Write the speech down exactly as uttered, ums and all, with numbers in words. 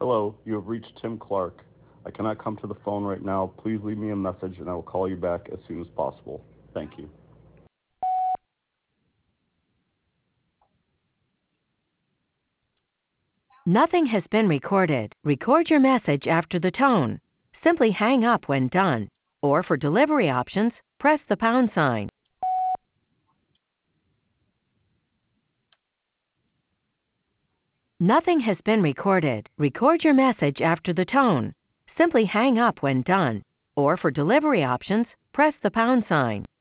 Hello, you have reached Tim Clark. I cannot come to the phone right now. Please leave me a message and I will call you back as soon as possible. Thank you. Nothing has been recorded. Record your message after the tone. Simply hang up when done. Or for delivery options, press the pound sign. Nothing has been recorded. Record your message after the tone. Simply hang up when done. Or for delivery options, press the pound sign.